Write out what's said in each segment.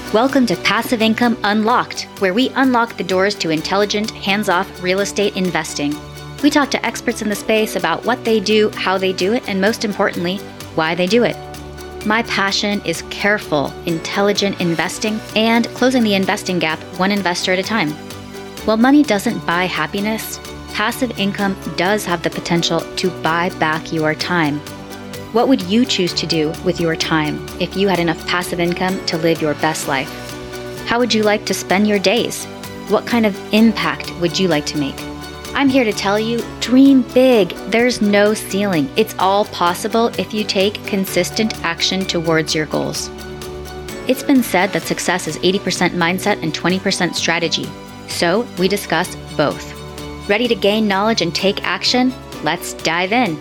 Welcome to Passive Income Unlocked, where we unlock the doors to intelligent, hands-off real estate investing. We talk to experts in the space about what they do, how they do it, and most importantly, why they do it. My passion is careful, intelligent investing and closing the investing gap one investor at a time. While money doesn't buy happiness, passive income does have the potential to buy back your time. What would you choose to do with your time if you had enough passive income to live your best life? How would you like to spend your days? What kind of impact would you like to make? I'm here to tell you, dream big. There's no ceiling. It's all possible if you take consistent action towards your goals. It's been said that success is 80% mindset and 20% strategy. So we discuss both. Ready to gain knowledge and take action? Let's dive in.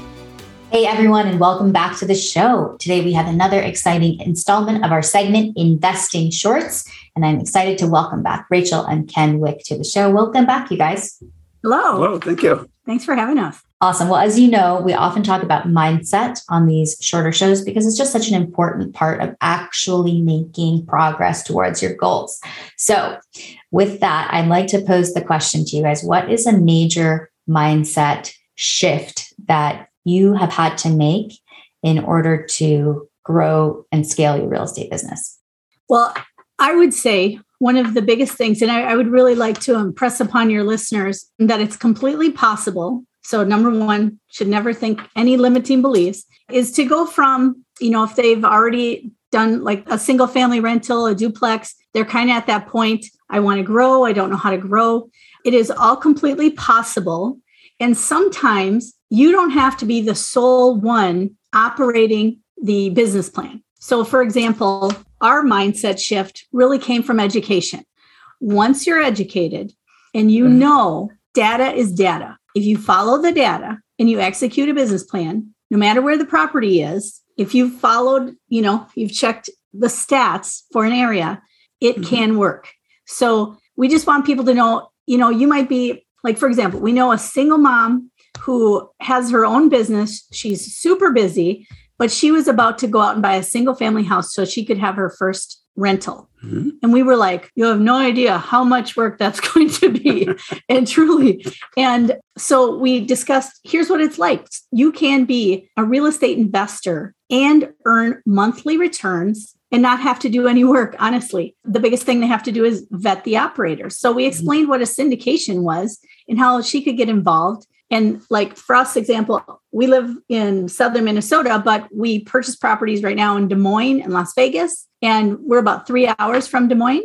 Hey everyone, and welcome back to the show. Today we have another exciting installment of our segment, Investing Shorts, and I'm excited to welcome back Rachel and Ken Wick to the show. Welcome back, you guys. Hello. Hello, thank you. Thanks for having us. Awesome. Well, as you know, we often talk about mindset on these shorter shows because it's just such an important part of actually making progress towards your goals. So with that, I'd like to pose the question to you guys. What is a major mindset shift that you have had to make in order to grow and scale your real estate business? Well, I would say one of the biggest things, and I would really like to impress upon your listeners that it's completely possible. So number one, should never think any limiting beliefs, is to go from, if they've already done like a single family rental, a duplex, they're kind of at that point, I want to grow, I don't know how to grow. It is all completely possible. And sometimes you don't have to be the sole one operating the business plan. So for example, our mindset shift really came from education. Once you're educated and you know data is data, if you follow the data and you execute a business plan, no matter where the property is, if you've followed, you've checked the stats for an area, it can work. So we just want people to know, you might be like, for example, we know a single mom who has her own business. She's super busy, but she was about to go out and buy a single family house so she could have her first rental. Mm-hmm. And we were like, you have no idea how much work that's going to be. And truly. And so we discussed, here's what it's like. You can be a real estate investor and earn monthly returns and not have to do any work. Honestly, the biggest thing they have to do is vet the operators. So we explained what a syndication was and how she could get involved. And like for us, example, we live in southern Minnesota, but we purchase properties right now in Des Moines and Las Vegas, and we're about 3 hours from Des Moines.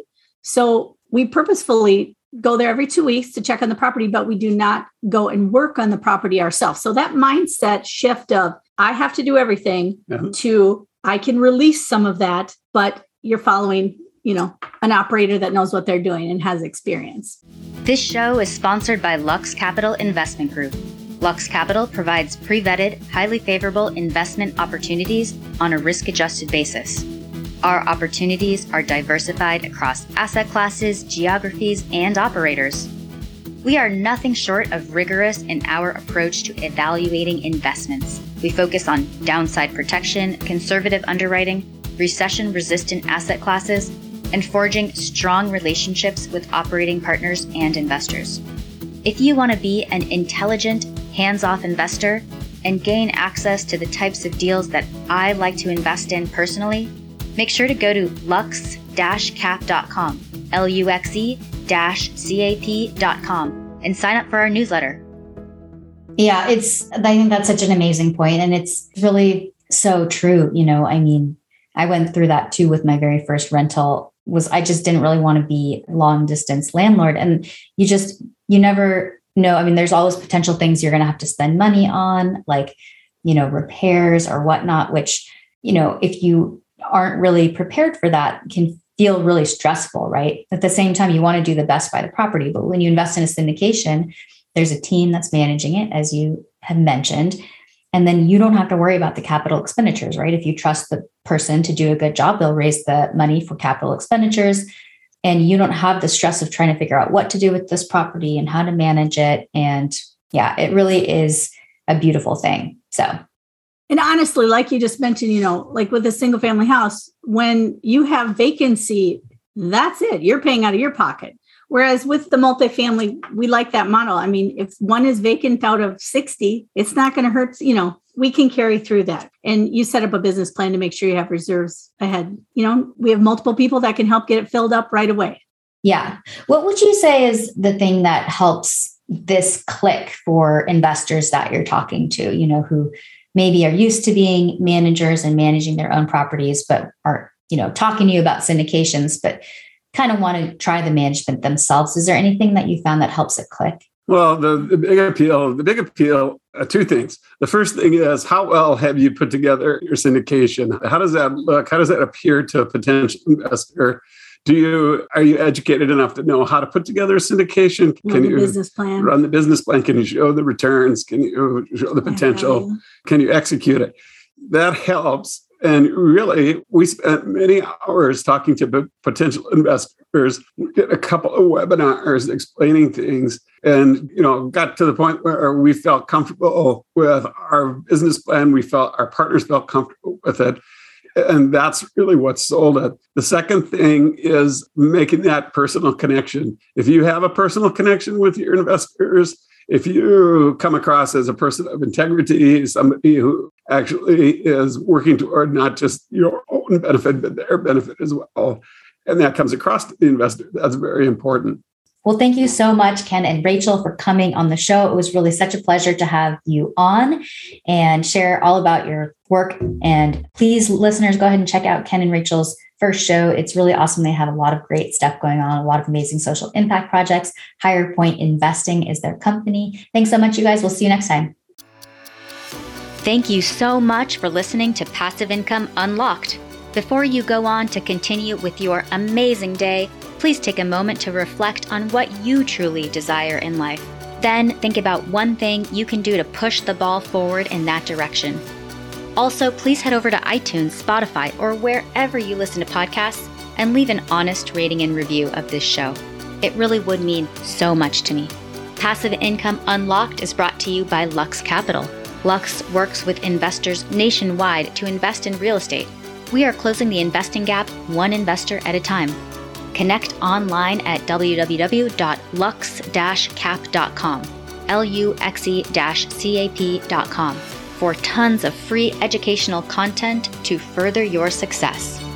So we purposefully go there every 2 weeks to check on the property, but we do not go and work on the property ourselves. So that mindset shift of I have to do everything to I can release some of that, but you're following, an operator that knows what they're doing and has experience. This show is sponsored by Lux Capital Investment Group. Lux Capital provides pre-vetted, highly favorable investment opportunities on a risk-adjusted basis. Our opportunities are diversified across asset classes, geographies, and operators. We are nothing short of rigorous in our approach to evaluating investments. We focus on downside protection, conservative underwriting, recession-resistant asset classes, and forging strong relationships with operating partners and investors. If you want to be an intelligent, hands-off investor and gain access to the types of deals that I like to invest in personally, make sure to go to lux-cap.com, luxe-cap.com, and sign up for our newsletter. Yeah, I think that's such an amazing point, and it's really so true. I went through that too with my very first rental. I just didn't really want to be a long distance landlord. And you never know. There's always potential things you're going to have to spend money on, like, repairs or whatnot, which, if you aren't really prepared for that, can feel really stressful, right? At the same time, you want to do the best by the property. But when you invest in a syndication, there's a team that's managing it, as you have mentioned. And then you don't have to worry about the capital expenditures, right? If you trust the person to do a good job, they'll raise the money for capital expenditures. And you don't have the stress of trying to figure out what to do with this property and how to manage it. And yeah, it really is a beautiful thing. So And honestly, like you just mentioned, like with a single family house, when you have vacancy, that's it. You're paying out of your pocket. Whereas with the multifamily, we like that model. I mean, if one is vacant out of 60, it's not going to hurt. We can carry through that. And you set up a business plan to make sure you have reserves ahead. We have multiple people that can help get it filled up right away. Yeah. What would you say is the thing that helps this click for investors that you're talking to, who maybe are used to being managers and managing their own properties, but are, talking to you about syndications, but kind of want to try the management themselves? Is there anything that you found that helps it click? Well, the big appeal, two things. The first thing is, how well have you put together your syndication? How does that look? How does that appear to a potential investor? Are you educated enough to know how to put together a syndication? Can you business plan? Run the business plan? Can you show the returns? Can you show the potential? Can you execute it? That helps. And really, we spent many hours talking to potential investors. We did a couple of webinars explaining things and, got to the point where we felt comfortable with our business plan. We felt our partners felt comfortable with it. And that's really what sold it. The second thing is making that personal connection. If you have a personal connection with your investors, if you come across as a person of integrity, somebody who actually is working toward not just your own benefit, but their benefit as well, and that comes across to the investor, that's very important. Well, thank you so much, Ken and Rachel, for coming on the show. It was really such a pleasure to have you on and share all about your work. And please, listeners, go ahead and check out Ken and Rachel's first show. It's really awesome. They have a lot of great stuff going on, a lot of amazing social impact projects. Higher Point Investing is their company. Thanks so much, you guys. We'll see you next time. Thank you so much for listening to Passive Income Unlocked. Before you go on to continue with your amazing day, please take a moment to reflect on what you truly desire in life. Then think about one thing you can do to push the ball forward in that direction. Also, please head over to iTunes, Spotify, or wherever you listen to podcasts and leave an honest rating and review of this show. It really would mean so much to me. Passive Income Unlocked is brought to you by Lux Capital. Lux works with investors nationwide to invest in real estate. We are closing the investing gap one investor at a time. Connect online at www.lux-cap.com, luxe-cap.com, for tons of free educational content to further your success.